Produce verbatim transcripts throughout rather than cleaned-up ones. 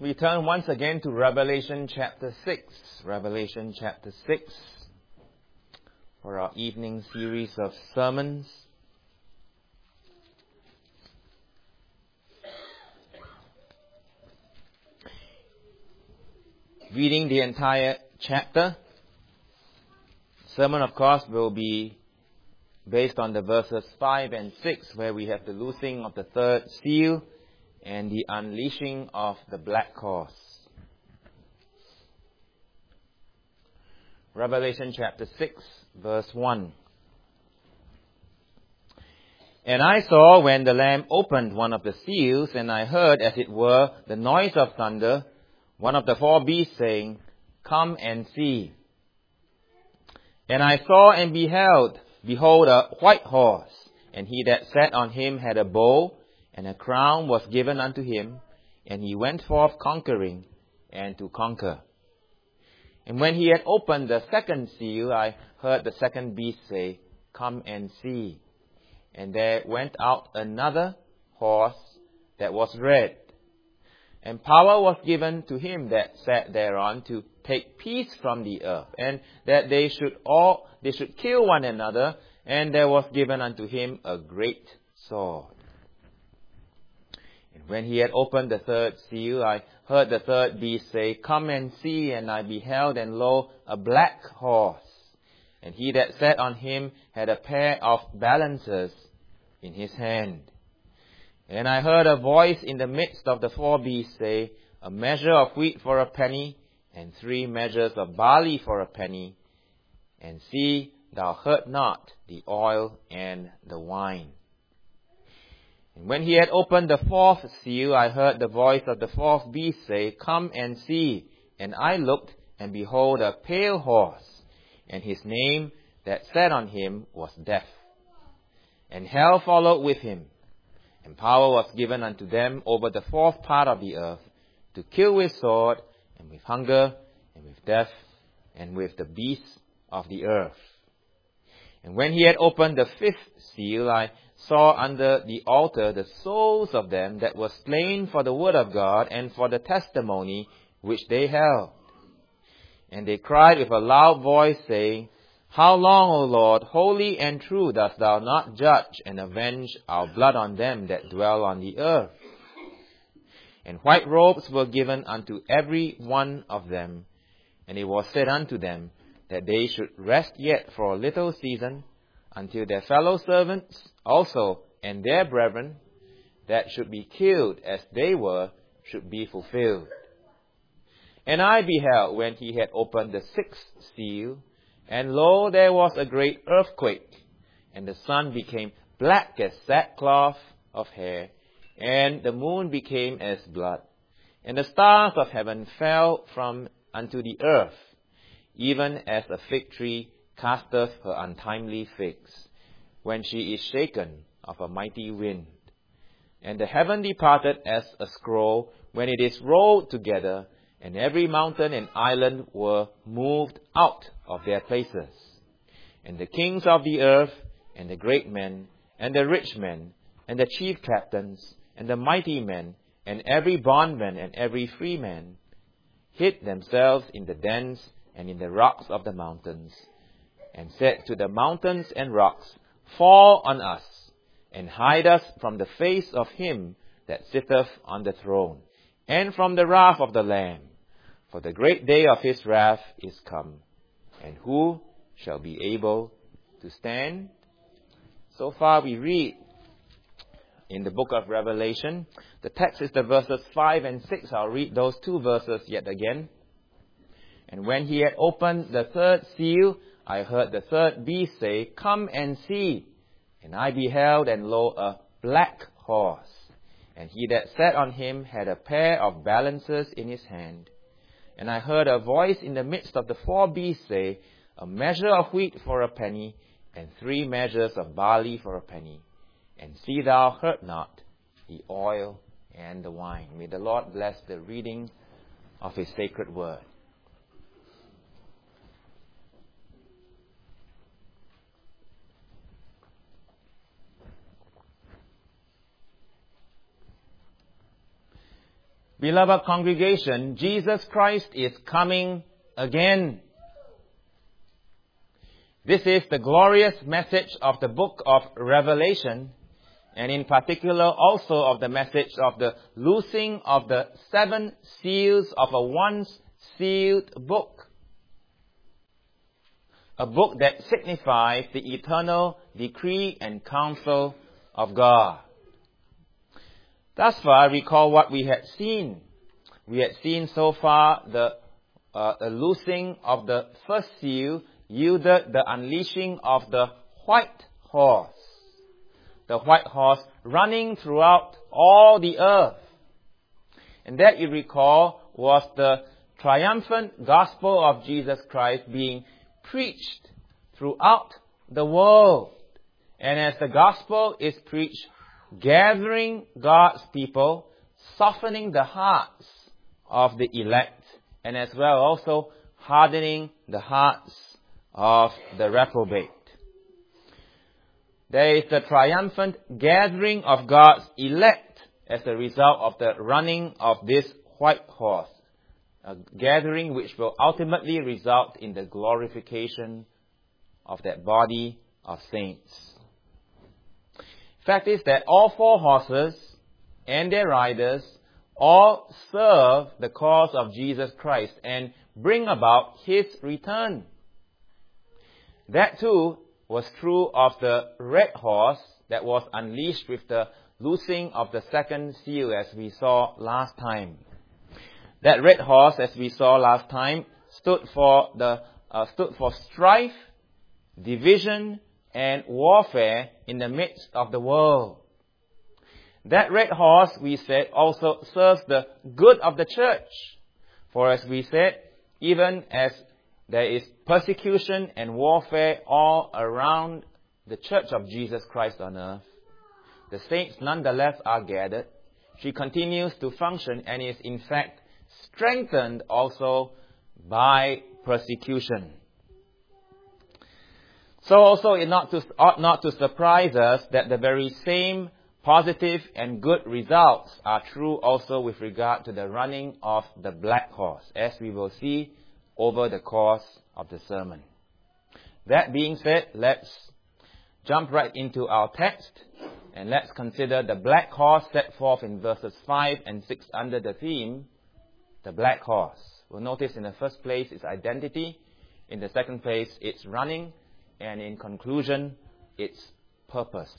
we turn once again to Revelation chapter six. Revelation chapter six for our evening series of sermons. Reading the entire chapter. Sermon, of course, will be based on the verses five and six, where we have the loosing of the third seal and the unleashing of the black horse. Revelation chapter six, verse one. And I saw when the Lamb opened one of the seals, and I heard, as it were, the noise of thunder, one of the four beasts saying, Come and see. And I saw and beheld, behold, a white horse, and he that sat on him had a bow, and a crown was given unto him, and he went forth conquering, and to conquer. And when he had opened the second seal, I heard the second beast say, Come and see. And there went out another horse that was red. And power was given to him that sat thereon to take peace from the earth, and that they should all they should kill one another, and there was given unto him a great sword. And when he had opened the third seal, I heard the third beast say, Come and see. And I beheld, and lo, a black horse. And he that sat on him had a pair of balances in his hand. And I heard a voice in the midst of the four beasts say, A measure of wheat for a penny, and three measures of barley for a penny. And see, thou hurt not the oil and the wine. And when he had opened the fourth seal, I heard the voice of the fourth beast say, Come and see. And I looked, and behold, a pale horse, and his name that sat on him was Death. And hell followed with him, and power was given unto them over the fourth part of the earth, to kill with sword, and with hunger, and with death, and with the beasts of the earth. And when he had opened the fifth seal, I saw under the altar the souls of them that were slain for the word of God and for the testimony which they held. And they cried with a loud voice, saying, How long, O Lord, holy and true, dost thou not judge and avenge our blood on them that dwell on the earth? And white robes were given unto every one of them, and it was said unto them that they should rest yet for a little season, until their fellow servants also and their brethren that should be killed as they were should be fulfilled. And I beheld when he had opened the sixth seal, and lo, there was a great earthquake, and the sun became black as sackcloth of hair, and the moon became as blood, and the stars of heaven fell from unto the earth, even as a fig tree casteth her untimely figs, when she is shaken of a mighty wind. And the heaven departed as a scroll when it is rolled together, and every mountain and island were moved out of their places. And the kings of the earth, and the great men, and the rich men, and the chief captains, and the mighty men, and every bondman and every free man, hid themselves in the dens and in the rocks of the mountains, and said to the mountains and rocks, Fall on us, and hide us from the face of him that sitteth on the throne, and from the wrath of the Lamb. For the great day of his wrath is come, and who shall be able to stand? So far we read in the book of Revelation. The text is the verses five and six. I'll read those two verses yet again. And when he had opened the third seal, I heard the third beast say, Come and see. And I beheld, and lo, a black horse. And he that sat on him had a pair of balances in his hand. And I heard a voice in the midst of the four beasts say, A measure of wheat for a penny, and three measures of barley for a penny. And see thou hurt not the oil and the wine. May the Lord bless the reading of his sacred word. Beloved congregation, Jesus Christ is coming again. This is the glorious message of the book of Revelation, and in particular also of the message of the loosing of the seven seals of a once sealed book. A book that signifies the eternal decree and counsel of God. Thus far, recall what we had seen. We had seen so far the, uh, the loosing of the first seal yielded the unleashing of the white horse. The white horse running throughout all the earth. And that, you recall, was the triumphant gospel of Jesus Christ being preached throughout the world. And as the gospel is preached, gathering God's people, softening the hearts of the elect, and as well also hardening the hearts of the reprobate. There is the triumphant gathering of God's elect as a result of the running of this white horse, a gathering which will ultimately result in the glorification of that body of saints. Fact is that all four horses and their riders all serve the cause of Jesus Christ and bring about His return. That too was true of the red horse that was unleashed with the loosing of the second seal, as we saw last time. That red horse, as we saw last time, stood for the uh, stood for strife, division, and warfare in the midst of the world. That red horse, we said, also serves the good of the church. For as we said, even as there is persecution and warfare all around the church of Jesus Christ on earth, the saints nonetheless are gathered. She continues to function and is in fact strengthened also by persecution. So also it not to, ought not to surprise us that the very same positive and good results are true also with regard to the running of the black horse, as we will see over the course of the sermon. That being said, let's jump right into our text and let's consider the black horse set forth in verses five and six under the theme, the black horse. We'll notice in the first place its identity, in the second place its running, and in conclusion, its purpose.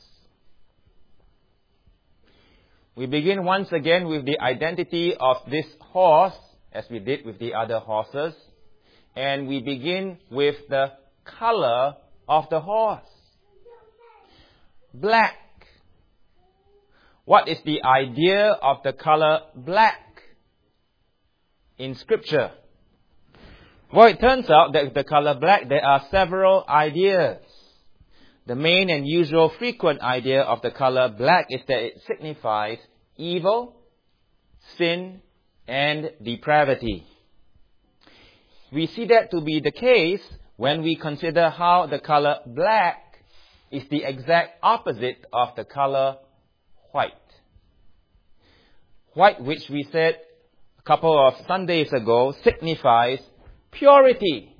We begin once again with the identity of this horse, as we did with the other horses. And we begin with the color of the horse. Black. What is the idea of the color black in Scripture? Well, it turns out that with the color black, there are several ideas. The main and usual frequent idea of the color black is that it signifies evil, sin, and depravity. We see that to be the case when we consider how the color black is the exact opposite of the color white. White, which we said a couple of Sundays ago, signifies purity,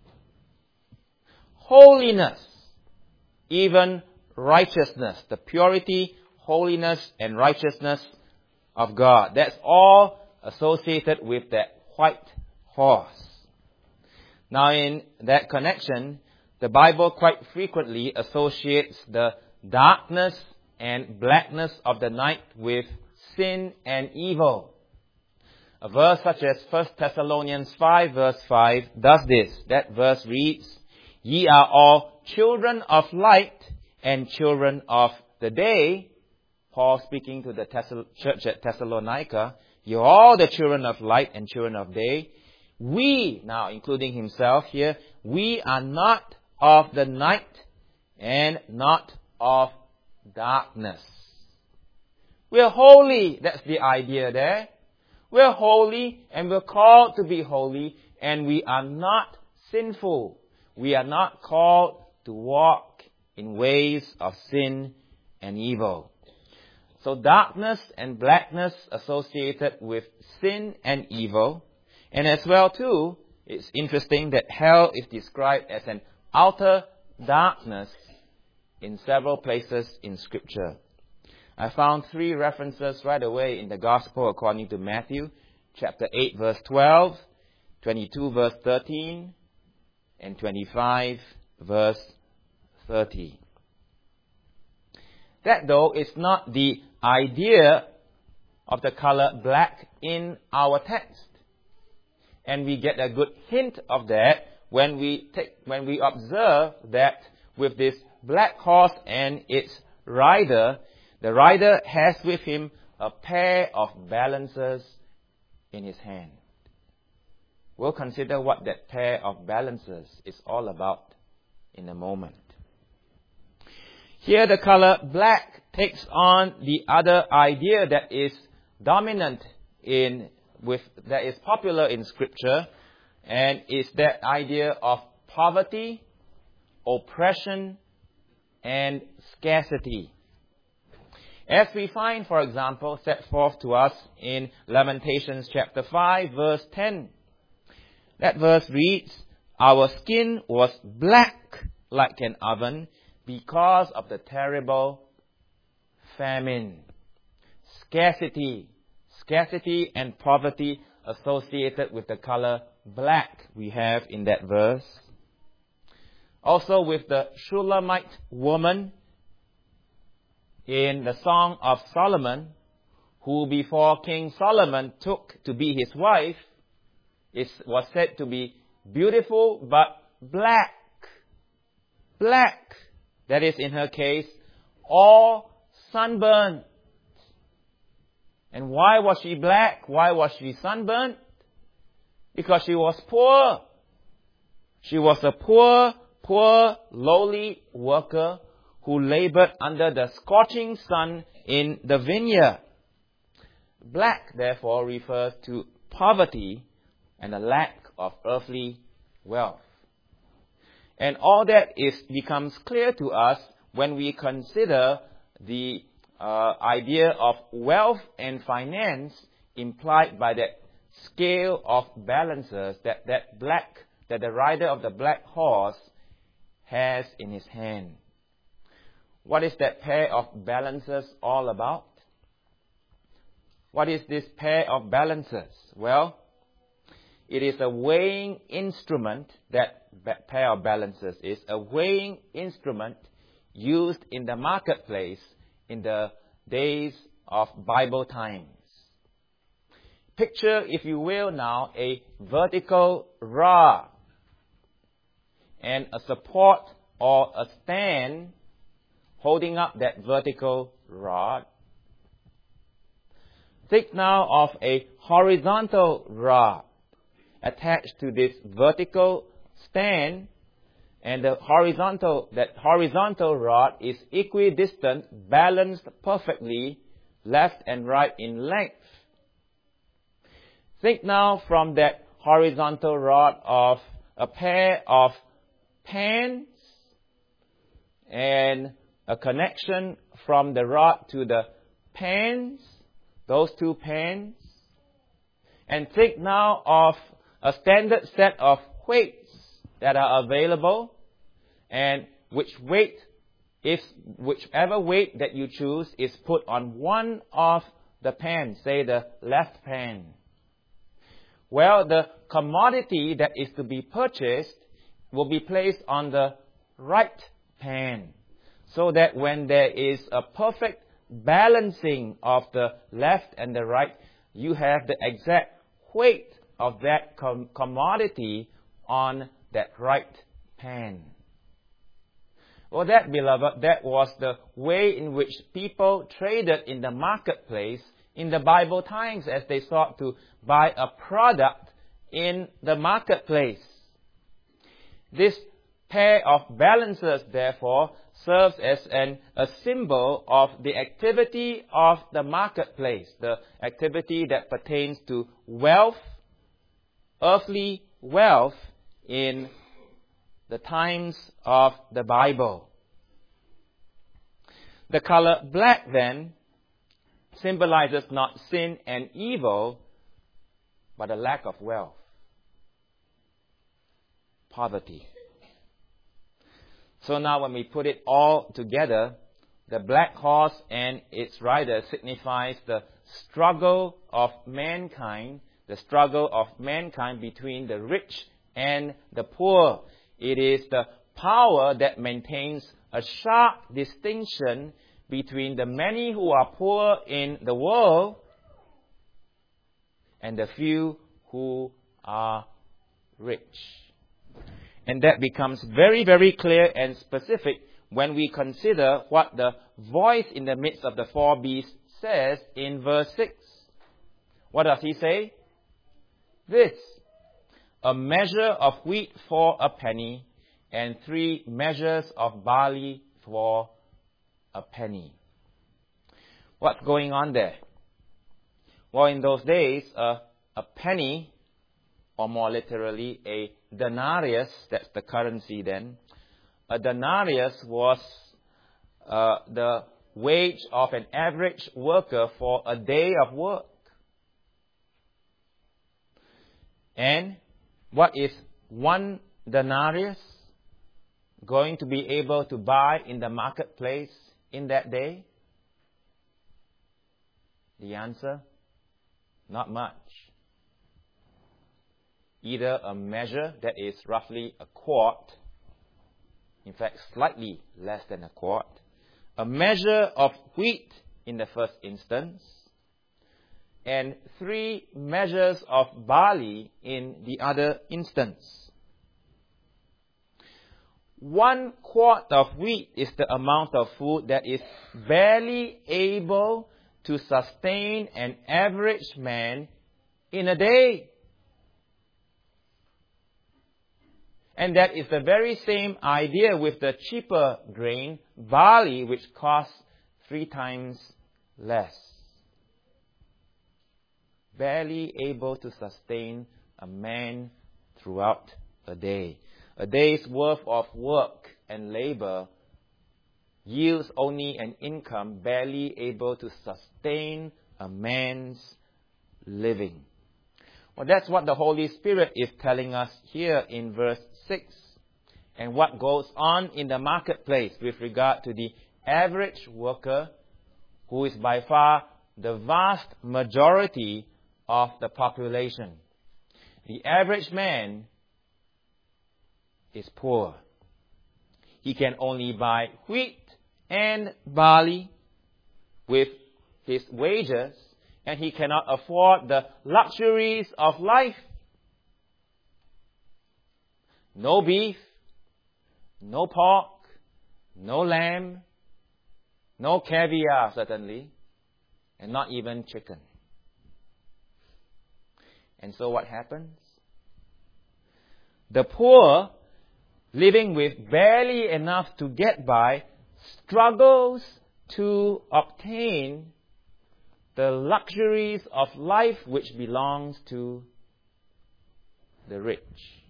holiness, even righteousness. The purity, holiness, and righteousness of God. That's all associated with that white horse. Now, in that connection, the Bible quite frequently associates the darkness and blackness of the night with sin and evil. A verse such as First Thessalonians five verse five does this. That verse reads, "Ye are all children of light and children of the day." Paul speaking to the Thessal- church at Thessalonica. "You are all the children of light and children of day. We," now including himself here, "we are not of the night and not of darkness." We're holy. That's the idea there. We're holy and we're called to be holy, and we are not sinful. We are not called to walk in ways of sin and evil. So darkness and blackness associated with sin and evil. And as well too, it's interesting that hell is described as an outer darkness in several places in Scripture. I found three references right away in the Gospel according to Matthew, chapter eight, verse twelve, twenty-two, verse thirteen, and twenty-five, verse thirty. That, though, is not the idea of the color black in our text. And we get a good hint of that when we take, when we observe that with this black horse and its rider, the rider has with him a pair of balances in his hand. We'll consider what that pair of balances is all about in a moment. Here the color black takes on the other idea that is dominant in with that is popular in Scripture, and is that idea of poverty, oppression, and scarcity. As we find, for example, set forth to us in Lamentations chapter five, verse ten. That verse reads, "Our skin was black like an oven because of the terrible famine." Scarcity. Scarcity and poverty associated with the color black we have in that verse. Also with the Shulamite woman in the Song of Solomon, who before King Solomon took to be his wife, it was said to be beautiful but black. Black. That is, in her case, all sunburned. And why was she black? Why was she sunburned? Because she was poor. She was a poor, poor, lowly worker who labored under the scorching sun in the vineyard. Black, therefore, refers to poverty and a lack of earthly wealth. And all that is becomes clear to us when we consider the uh, idea of wealth and finance implied by that scale of balances that, that black, that the rider of the black horse has in his hand. What is that pair of balances all about? What is this pair of balances? Well, it is a weighing instrument, that pair of balances is a weighing instrument used in the marketplace in the days of Bible times. Picture, if you will now, a vertical rod and a support or a stand holding up that vertical rod. Think now of a horizontal rod attached to this vertical stand, and the horizontal, that horizontal rod is equidistant, balanced perfectly, left and right in length. Think now from that horizontal rod of a pair of pans and a connection from the rod to the pans, those two pans. And think now of a standard set of weights that are available, and which weight, if whichever weight that you choose is put on one of the pans, say the left pan. Well, the commodity that is to be purchased will be placed on the right pan, so that when there is a perfect balancing of the left and the right, you have the exact weight of that com- commodity on that right pan. Well, that, beloved, that was the way in which people traded in the marketplace in the Bible times as they sought to buy a product in the marketplace. This pair of balances, therefore, serves as an, a symbol of the activity of the marketplace, the activity that pertains to wealth, earthly wealth in the times of the Bible. The color black, then, symbolizes not sin and evil, but a lack of wealth, poverty. So now when we put it all together, the black horse and its rider signifies the struggle of mankind, the struggle of mankind between the rich and the poor. It is the power that maintains a sharp distinction between the many who are poor in the world and the few who are rich. And that becomes very, very clear and specific when we consider what the voice in the midst of the four beasts says in verse six. What does he say? This, a measure of wheat for a penny, and three measures of barley for a penny. What's going on there? Well, in those days, uh, a penny, or more literally, a denarius, that's the currency then. A denarius was uh, the wage of an average worker for a day of work. And what is one denarius going to be able to buy in the marketplace in that day? The answer, not much. Either a measure that is roughly a quart, in fact slightly less than a quart, a measure of wheat in the first instance, and three measures of barley in the other instance. One quart of wheat is the amount of food that is barely able to sustain an average man in a day. And that is the very same idea with the cheaper grain, barley, which costs three times less. Barely able to sustain a man throughout a day. A day's worth of work and labor yields only an income barely able to sustain a man's living. Well, that's what the Holy Spirit is telling us here in verse six. And what goes on in the marketplace with regard to the average worker, who is by far the vast majority of the population. The average man is poor. He can only buy wheat and barley with his wages, and he cannot afford the luxuries of life. No beef, no pork, no lamb, no caviar certainly, and not even chicken. And so what happens? The poor, living with barely enough to get by, struggles to obtain the luxuries of life which belongs to the rich.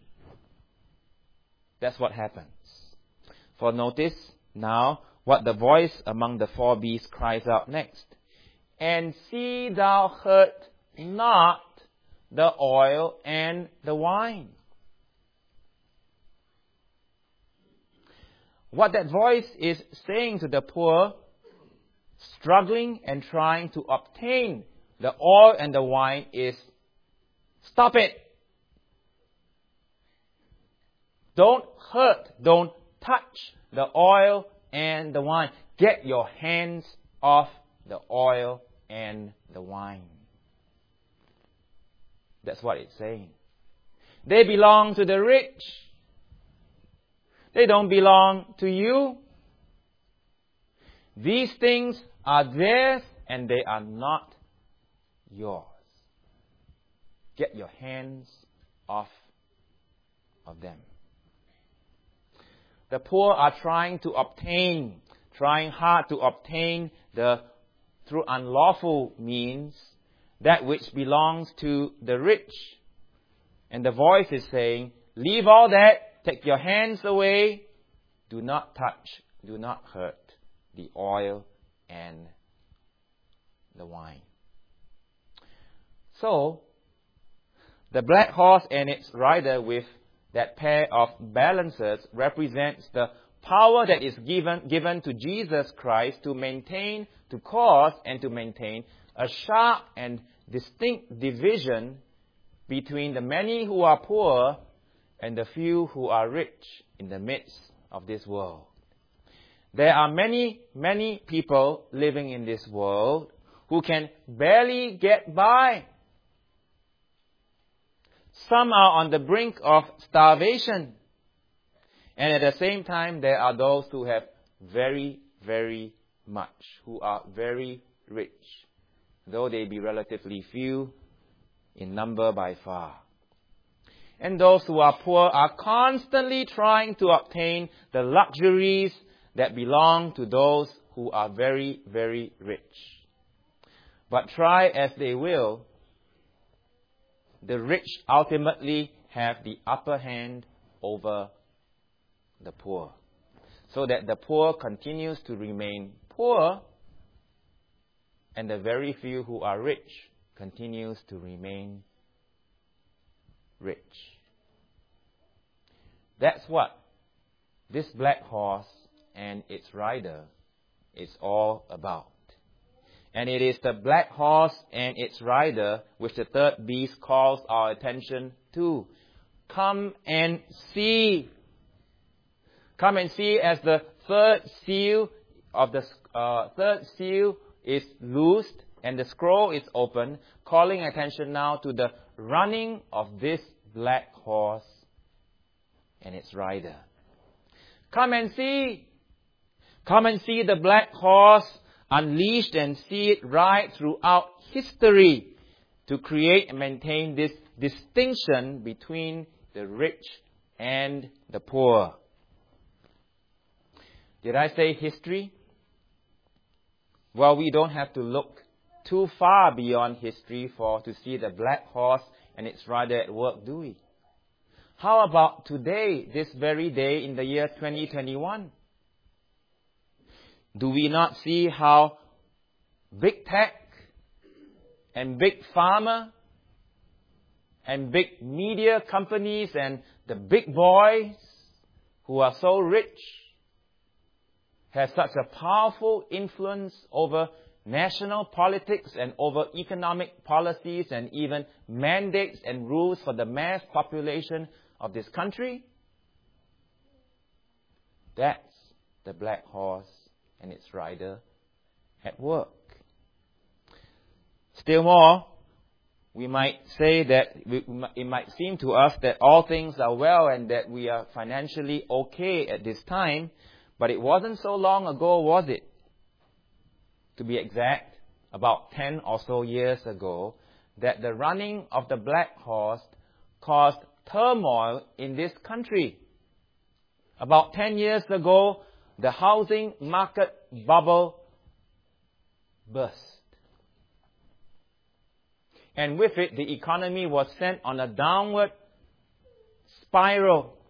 That's what happens. For notice now what the voice among the four beasts cries out next. And see thou hurt not the oil and the wine. What that voice is saying to the poor, struggling and trying to obtain the oil and the wine, is, stop it. Don't hurt, don't touch the oil and the wine. Get your hands off the oil and the wine. That's what it's saying. They belong to the rich. They don't belong to you. These things are theirs and they are not yours. Get your hands off of them. The poor are trying to obtain, trying hard to obtain the, through unlawful means, that which belongs to the rich. And the voice is saying, leave all that, take your hands away, do not touch, do not hurt the oil and the wine. So, the black horse and its rider with that pair of balancers represents the power that is given, given to Jesus Christ to maintain, to cause and to maintain a sharp and distinct division between the many who are poor and the few who are rich in the midst of this world. There are many, many people living in this world who can barely get by. Some are on the brink of starvation. And at the same time, there are those who have very, very much, who are very rich, though they be relatively few in number by far. And those who are poor are constantly trying to obtain the luxuries that belong to those who are very, very rich. But try as they will, the rich ultimately have the upper hand over the poor, so that the poor continues to remain poor, and the very few who are rich continues to remain rich. That's what this black horse and its rider is all about. And it is the black horse and its rider which the third beast calls our attention to. Come and see. Come and see as the third seal of the uh, third seal is loosed and the scroll is open, calling attention now to the running of this black horse and its rider. Come and see. Come and see the black horse unleashed and see it ride throughout history to create and maintain this distinction between the rich and the poor. Did I say history? Well, we don't have to look too far beyond history for to see the black horse and its rider at work, do we? How about today, this very day in the year twenty twenty-one? Do we not see how big tech and big pharma and big media companies and the big boys who are so rich have such a powerful influence over national politics and over economic policies and even mandates and rules for the mass population of this country? That's the black horse and its rider at work. Still more, we might say that it might seem to us that all things are well and that we are financially okay at this time, but it wasn't so long ago, was it? To be exact, about ten or so years ago, that the running of the black horse caused turmoil in this country. About ten years ago, the housing market bubble burst. And with it, the economy was sent on a downward spiral.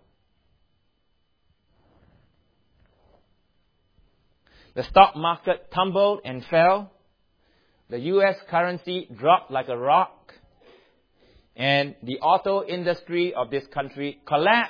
The stock market tumbled and fell. The U S currency dropped like a rock. And the auto industry of this country collapsed.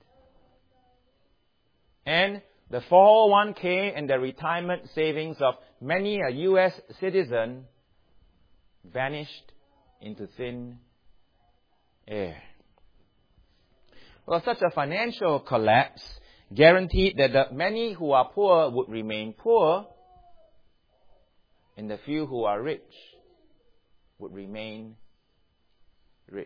And the four oh one k and the retirement savings of many a U S citizen vanished into thin air. Well, such a financial collapse guaranteed that the many who are poor would remain poor, and the few who are rich would remain rich.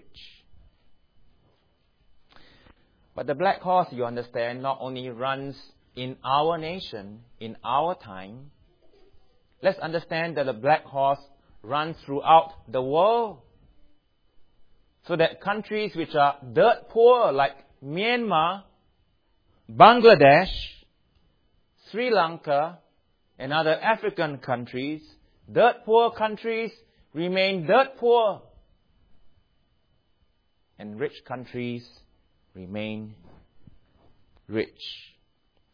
But the black horse, you understand, not only runs in our nation, in our time. Let's understand that the black horse runs throughout the world. So that countries which are dirt poor, like Myanmar, Bangladesh, Sri Lanka, and other African countries, dirt poor countries remain dirt poor. And rich countries remain rich.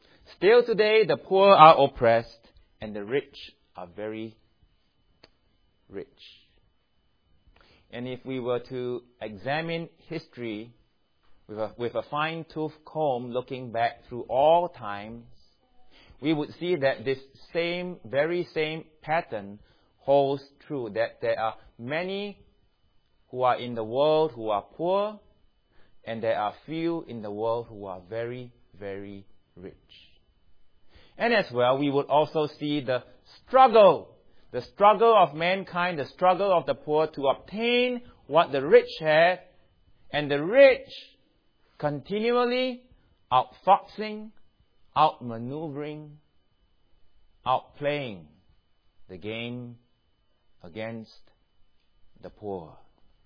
Still today, the poor are oppressed and the rich are very rich. And if we were to examine history with a, with a fine-tooth comb looking back through all times, we would see that this same, very same pattern holds true, that there are many who are in the world who are poor, and there are few in the world who are very, very rich. And as well, we would also see the struggle, the struggle of mankind, the struggle of the poor to obtain what the rich have, and the rich continually outfoxing, outmaneuvering, outplaying the game against the poor.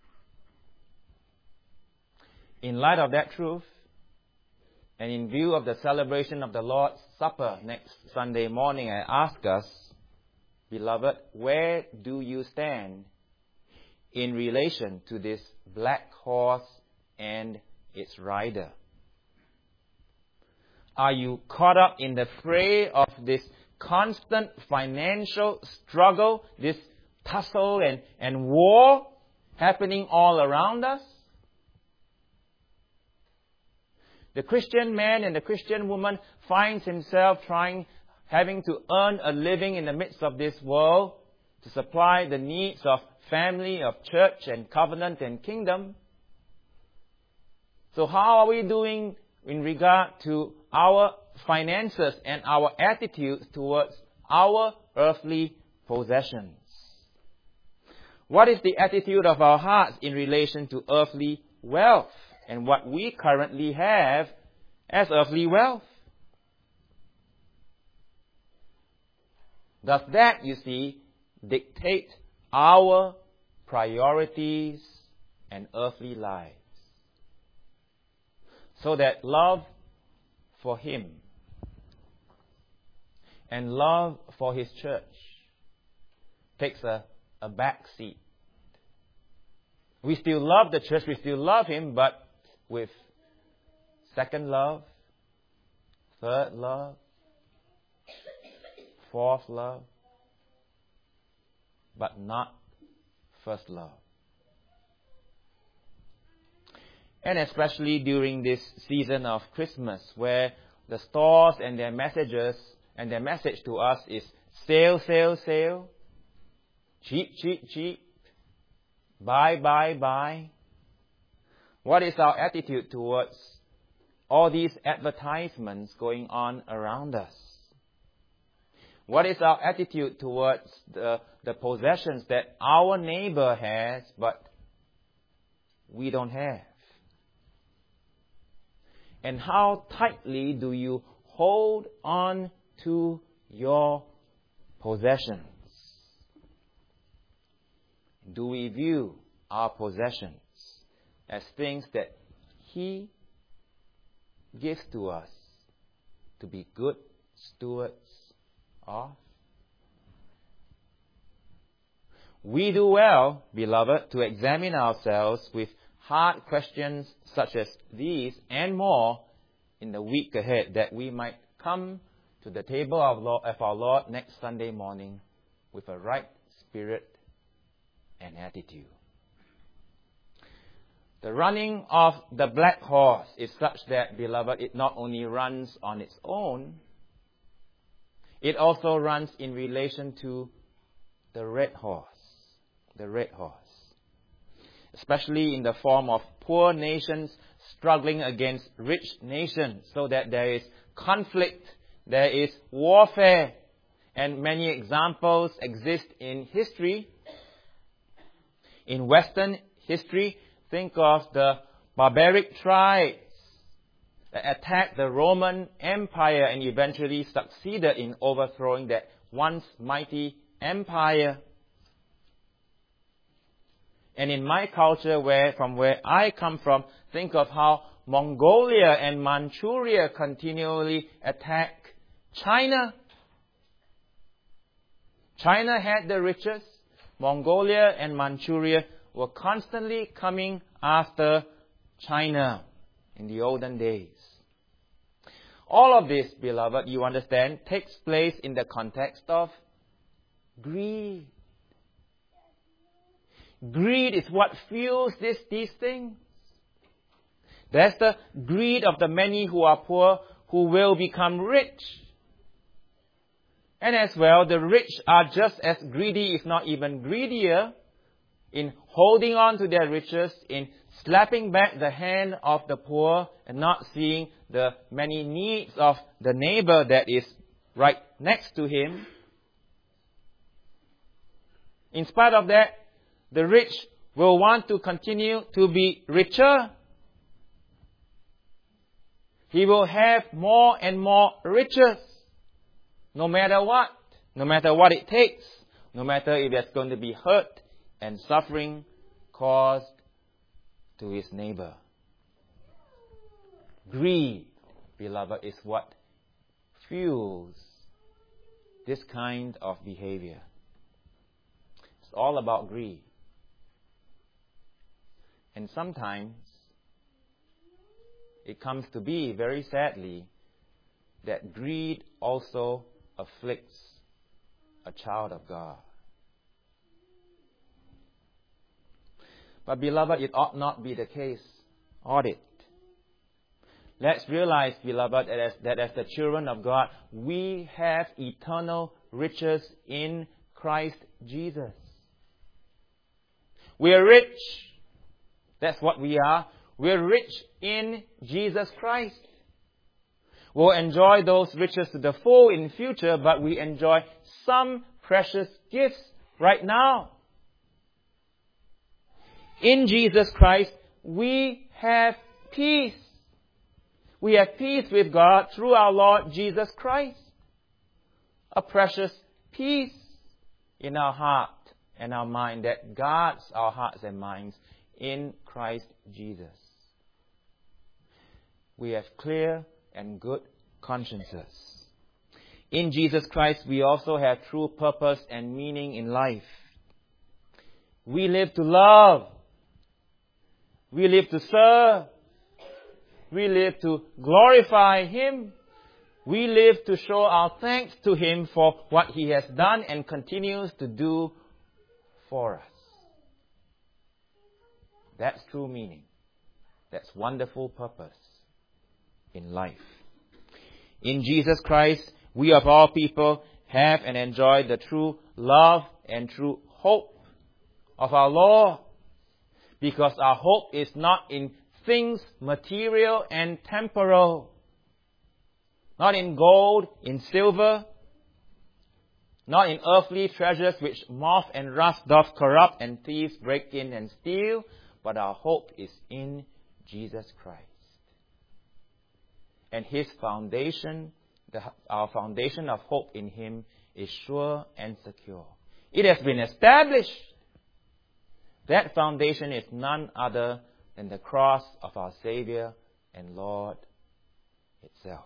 In light of that truth, and in view of the celebration of the Lord's Supper next Sunday morning, I ask us, beloved, where do you stand in relation to this black horse and its rider? Are you caught up in the fray of this constant financial struggle, this tussle and, and war happening all around us? The Christian man and the Christian woman finds himself trying, having to earn a living in the midst of this world to supply the needs of family, of church and covenant and kingdom. So how are we doing in regard to our finances and our attitudes towards our earthly possessions? What is the attitude of our hearts in relation to earthly wealth and what we currently have as earthly wealth? Does that, you see, dictate our priorities and earthly lives? So that love for Him and love for His church takes a, a back seat. We still love the church, we still love Him, but with second love, third love, fourth love, but not first love. And especially during this season of Christmas, where the stores and their messages and their message to us is sale, sale, sale, cheap, cheap, cheap, buy, buy, buy. What is our attitude towards all these advertisements going on around us? What is our attitude towards the, the possessions that our neighbor has, but we don't have? And how tightly do you hold on to your possessions? Do we view our possessions as things that He gives to us to be good stewards of? We do well, beloved, to examine ourselves with hard questions such as these and more in the week ahead, that we might come to the table of, Lord, of our Lord next Sunday morning with a right spirit and attitude. The running of the black horse is such that, beloved, it not only runs on its own, it also runs in relation to the red horse. The red horse. Especially in the form of poor nations struggling against rich nations, so that there is conflict, there is warfare, and many examples exist in history. In Western history, think of the barbaric tribes that attacked the Roman Empire and eventually succeeded in overthrowing that once mighty empire. And in my culture, where from where I come from, think of how Mongolia and Manchuria continually attack China. China had the riches. Mongolia and Manchuria were constantly coming after China in the olden days. All of this, beloved, you understand, takes place in the context of greed. Greed is what fuels this, these things. There's the greed of the many who are poor, who will become rich. And as well, the rich are just as greedy, if not even greedier, in holding on to their riches, in slapping back the hand of the poor and not seeing the many needs of the neighbor that is right next to him. In spite of that, the rich will want to continue to be richer. He will have more and more riches, no matter what, no matter what it takes, no matter if there's going to be hurt and suffering caused to his neighbor. Greed, beloved, is what fuels this kind of behavior. It's all about greed. And sometimes it comes to be, very sadly, that greed also afflicts a child of God. But beloved, it ought not be the case, ought it? Let's realize, beloved, that as, that as the children of God, we have eternal riches in Christ Jesus. We are rich. That's what we are. We're rich in Jesus Christ. We'll enjoy those riches to the full in future, but we enjoy some precious gifts right now. In Jesus Christ, we have peace. We have peace with God through our Lord Jesus Christ. A precious peace in our heart and our mind that guards our hearts and minds in Christ Jesus. We have clear and good consciences. In Jesus Christ, we also have true purpose and meaning in life. We live to love. We live to serve. We live to glorify Him. We live to show our thanks to Him for what He has done and continues to do for us. That's true meaning. That's wonderful purpose in life. In Jesus Christ, we of all people have and enjoy the true love and true hope of our Lord. Because our hope is not in things material and temporal. Not in gold, in silver. Not in earthly treasures which moth and rust doth corrupt and thieves break in and steal. But our hope is in Jesus Christ. And His foundation, the, our foundation of hope in Him is sure and secure. It has been established. That foundation is none other than the cross of our Savior and Lord itself.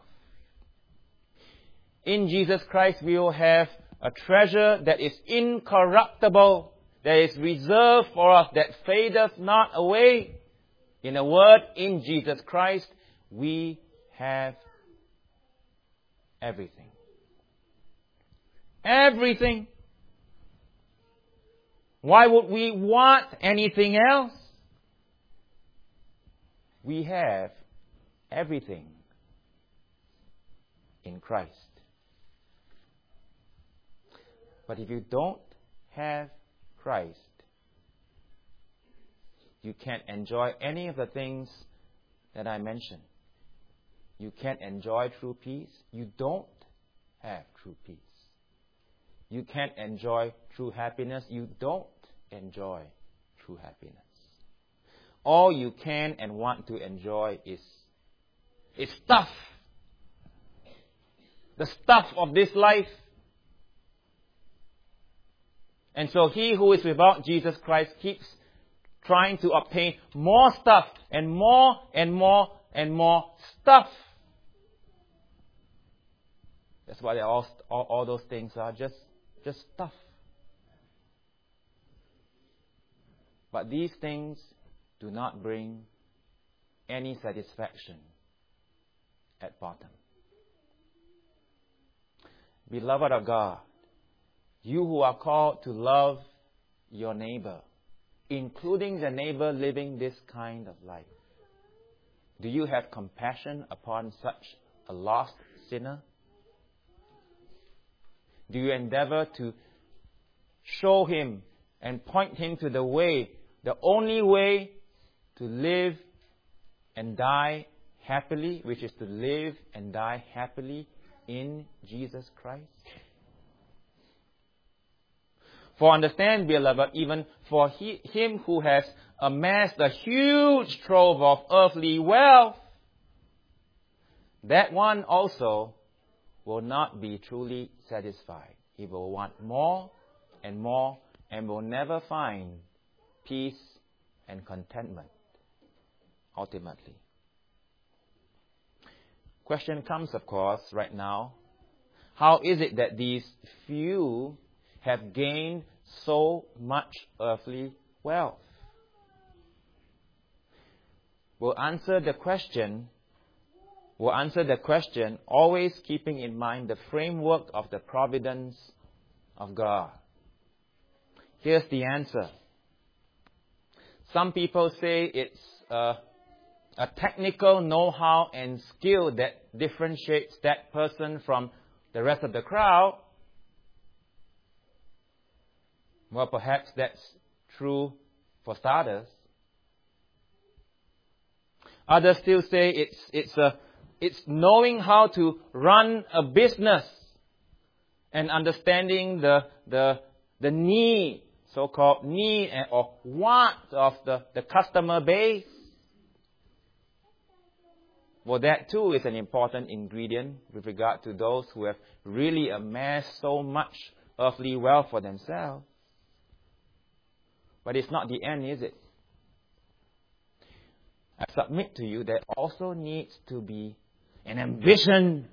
In Jesus Christ we will have a treasure that is incorruptible, that is reserved for us, that fadeth not away. In a word, in Jesus Christ we have everything. Everything. Why would we want anything else? We have everything in Christ. But if you don't have Christ, you can't enjoy any of the things that I mentioned. You can't enjoy true peace. You don't have true peace. You can't enjoy true happiness. You don't enjoy true happiness. All you can and want to enjoy is, is stuff. The stuff of this life. And so he who is without Jesus Christ keeps trying to obtain more stuff and more and more and more stuff. That's why all, all, all those things are just, just stuff. But these things do not bring any satisfaction at bottom. Beloved of God, you who are called to love your neighbor including the neighbor living this kind of life? Do you have compassion upon such a lost sinner? Do you endeavor to show him and point him to the way, the only way to live and die happily, which is to live and die happily in Jesus Christ? For understand, beloved, even for he, him who has amassed a huge trove of earthly wealth, that one also will not be truly satisfied. He will want more and more and will never find peace and contentment ultimately. Question comes, of course, right now. How is it that these few have gained so much earthly wealth? We'll answer the question We'll answer the question always keeping in mind the framework of the providence of God. Here's the answer. Some people say it's a, a technical know-how and skill that differentiates that person from the rest of the crowd. Well, perhaps that's true for starters. Others still say it's it's a It's knowing how to run a business and understanding the, the, the need, so-called need or want of the, the customer base. Well, that too is an important ingredient with regard to those who have really amassed so much earthly wealth for themselves. But it's not the end, is it? I submit to you there also needs to be an ambition,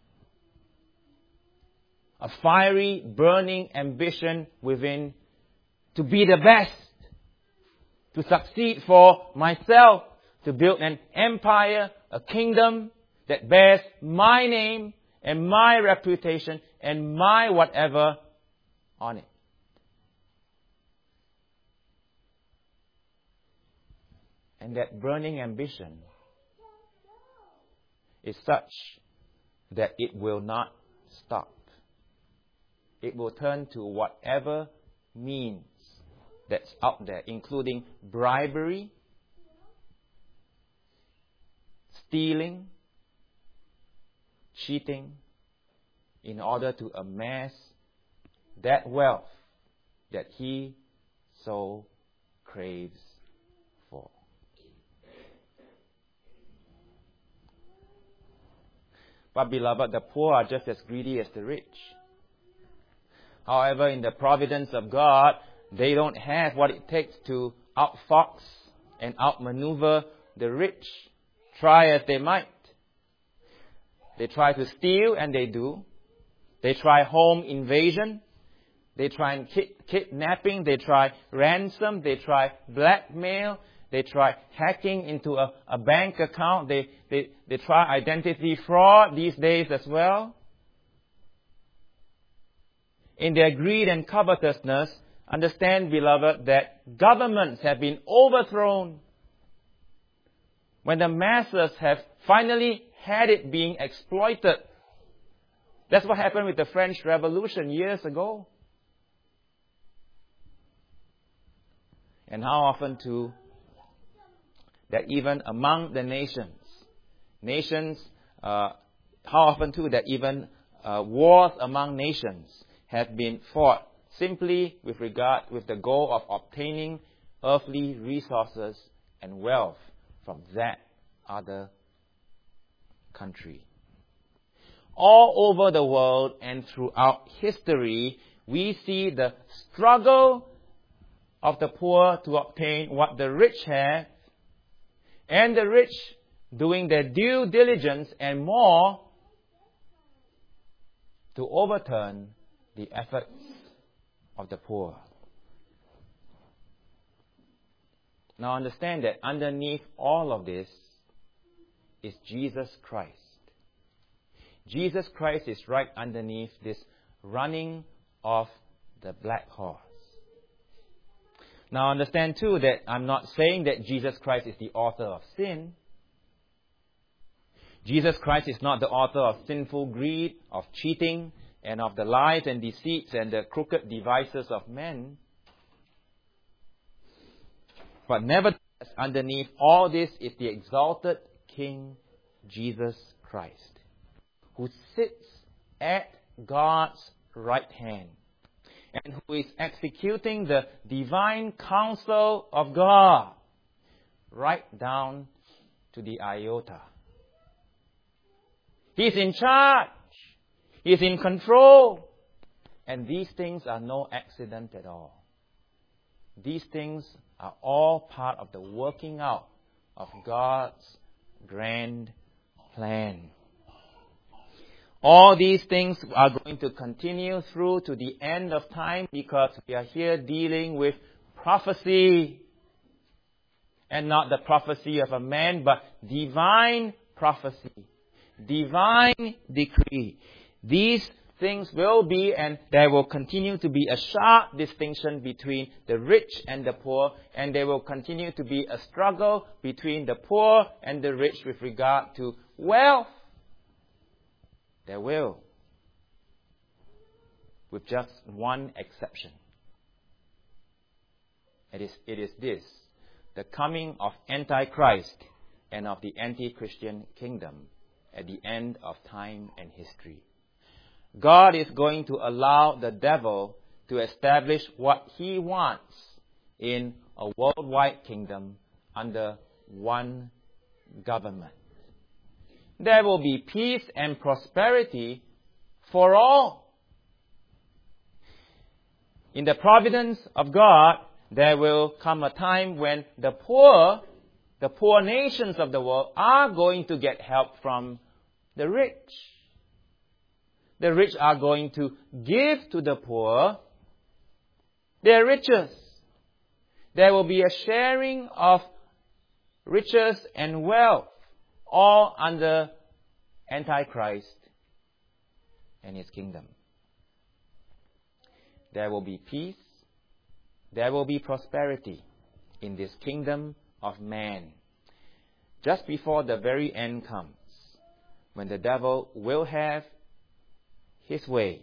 a fiery, burning ambition within to be the best, to succeed for myself, to build an empire, a kingdom that bears my name and my reputation and my whatever on it. And that burning ambition is such that it will not stop. It will turn to whatever means that's out there, including bribery, stealing, cheating, in order to amass that wealth that he so craves for. But beloved, the poor are just as greedy as the rich. However, in the providence of God, they don't have what it takes to outfox and outmaneuver the rich, try as they might. They try to steal, and they do. They try home invasion. They try kid- kidnapping. They try ransom. They try blackmail. They try hacking into a, a bank account. They, they, they try identity fraud these days as well. In their greed and covetousness, understand, beloved, that governments have been overthrown. When the masses have finally had it being exploited. That's what happened with the French Revolution years ago. And how often too, that even among the nations, nations, uh, how often too that even uh, wars among nations have been fought simply with regard, with the goal of obtaining earthly resources and wealth from that other country. All over the world and throughout history, we see the struggle of the poor to obtain what the rich have, and the rich doing their due diligence and more to overturn the efforts of the poor. Now understand that underneath all of this is Jesus Christ. Jesus Christ is right underneath this running of the black horse. Now understand too that I'm not saying that Jesus Christ is the author of sin. Jesus Christ is not the author of sinful greed, of cheating, and of the lies and deceits and the crooked devices of men. But nevertheless, underneath all this is the exalted King Jesus Christ, who sits at God's right hand and who is executing the divine counsel of God right down to the iota. He's in charge. He's in control. And these things are no accident at all. These things are all part of the working out of God's grand plan. All these things are going to continue through to the end of time because we are here dealing with prophecy. And not the prophecy of a man, but divine prophecy. Divine decree. These things will be, and there will continue to be, a sharp distinction between the rich and the poor, and there will continue to be a struggle between the poor and the rich with regard to wealth. There will. With just one exception. It is, it is this, the coming of Antichrist and of the anti-Christian kingdom at the end of time and history. God is going to allow the devil to establish what he wants in a worldwide kingdom under one government. There will be peace and prosperity for all. In the providence of God, there will come a time when the poor, the poor nations of the world, are going to get help from the rich. The rich are going to give to the poor their riches. There will be a sharing of riches and wealth, all under Antichrist and his kingdom. There will be peace. There will be prosperity in this kingdom of man. Just before the very end comes, when the devil will have his way,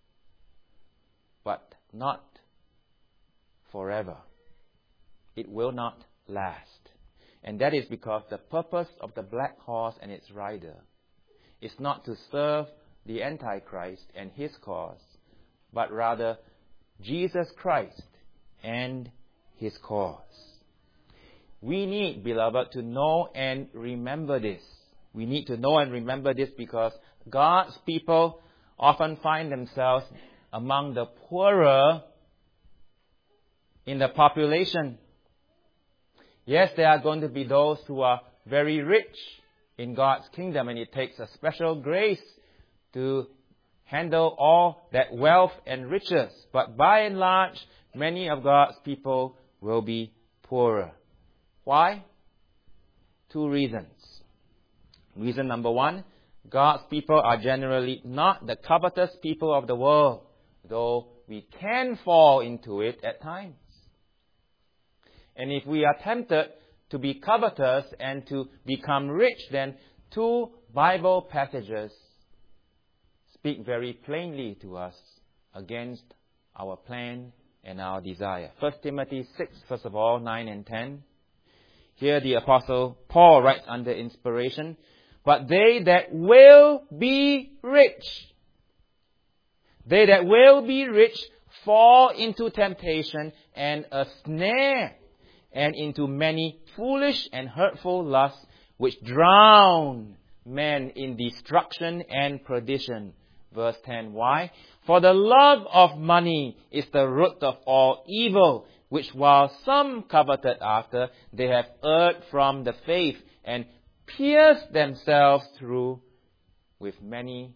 but not forever. It will not last. And that is because the purpose of the black horse and its rider is not to serve the Antichrist and his cause, but rather Jesus Christ and his cause. We need, beloved, to know and remember this. We need to know and remember this because God's people often find themselves among the poorer in the population. Yes, there are going to be those who are very rich in God's kingdom, and it takes a special grace to handle all that wealth and riches. But by and large, many of God's people will be poorer. Why? Two reasons. Reason number one, God's people are generally not the covetous people of the world, though we can fall into it at times. And if we are tempted to be covetous and to become rich, then two Bible passages speak very plainly to us against our plan and our desire. First Timothy six, first of all, nine and ten. Here the Apostle Paul writes under inspiration, "But they that will be rich, they that will be rich fall into temptation and a snare, and into many foolish and hurtful lusts, which drown men in destruction and perdition." Verse ten, why? "For the love of money is the root of all evil, which while some coveted after, they have erred from the faith and pierced themselves through with many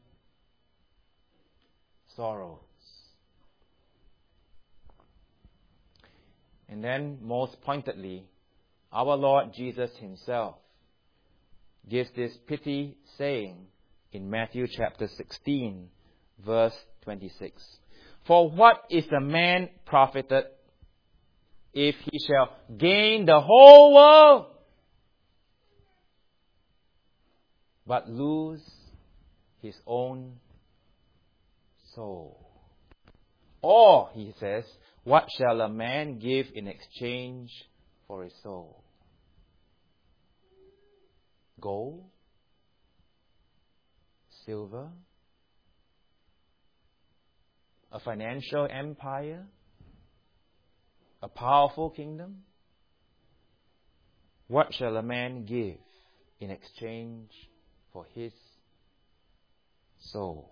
sorrows." And then, most pointedly, our Lord Jesus himself gives this pithy saying in Matthew chapter sixteen, verse twenty-six. "For what is a man profited if he shall gain the whole world, but lose his own soul? Or, he says, what shall a man give in exchange for his soul? Gold? Silver? A financial empire? A powerful kingdom? What shall a man give in exchange for his soul?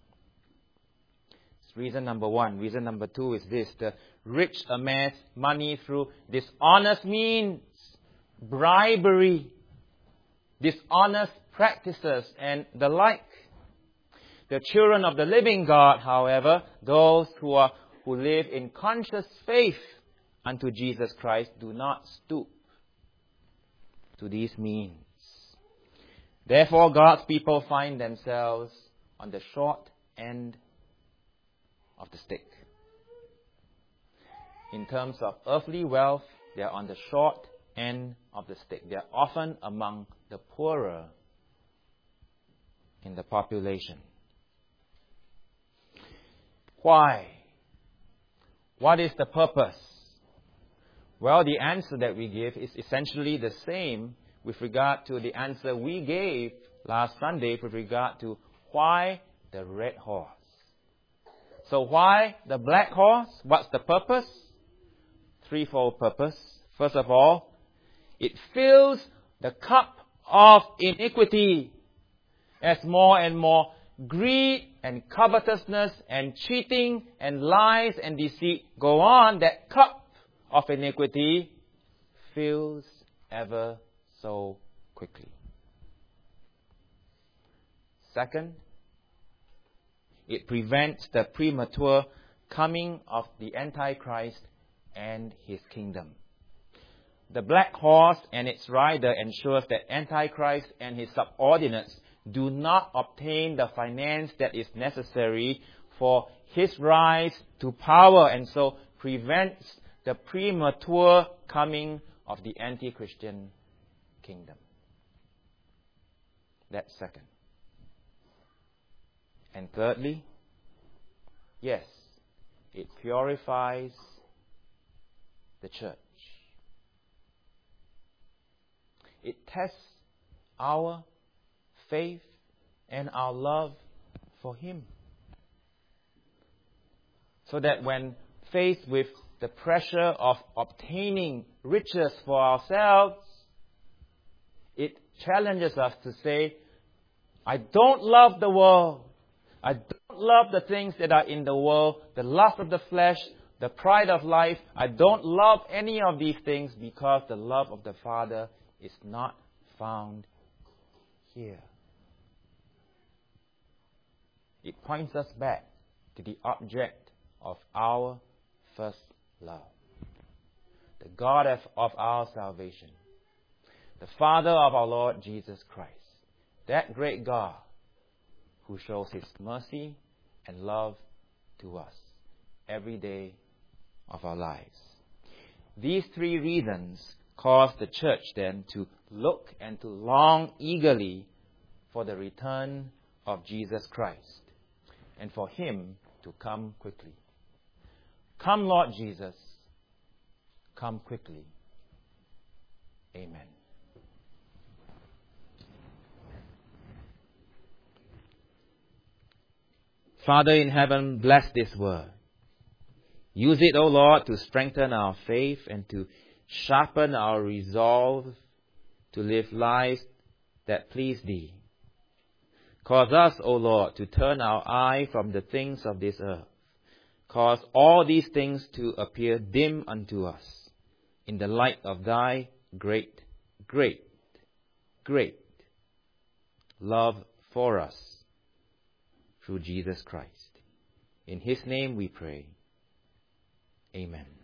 It's reason number one. Reason number two is this: the rich amass money through dishonest means, bribery, dishonest practices, and the like. The children of the living God, however, those who are who live in conscious faith unto Jesus Christ, do not stoop to these means. Therefore, God's people find themselves on the short end of the stick. In terms of earthly wealth, they are on the short end of the stick. They are often among the poorer in the population. Why? What is the purpose? Well, the answer that we give is essentially the same with regard to the answer we gave last Sunday with regard to why the red horse. So why the black horse? What's the purpose? Threefold purpose. First of all, it fills the cup of iniquity as more and more greed and covetousness and cheating and lies and deceit go on. That cup of iniquity fills ever so quickly. Second, it prevents the premature coming of the Antichrist and his kingdom. The black horse and its rider ensures that Antichrist and his subordinates do not obtain the finance that is necessary for his rise to power, and so prevents the premature coming of the anti-Christian kingdom. That's second. And thirdly, yes, it purifies the church. It tests our faith and our love for Him, so that when faced with the pressure of obtaining riches for ourselves, it challenges us to say, I don't love the world. I don't love the things that are in the world, the lust of the flesh, the pride of life. I don't love any of these things because the love of the Father is not found here. It points us back to the object of our first love, the God of, of our salvation, the Father of our Lord Jesus Christ, that great God who shows His mercy and love to us every day of our lives. These three reasons cause the church then to look and to long eagerly for the return of Jesus Christ and for Him to come quickly. Come, Lord Jesus, come quickly. Amen. Father in heaven, bless this word. Use it, O Lord, to strengthen our faith and to sharpen our resolve to live lives that please Thee. Cause us, O Lord, to turn our eye from the things of this earth. Cause all these things to appear dim unto us in the light of Thy great, great, great love for us through Jesus Christ. In His name we pray. Amen.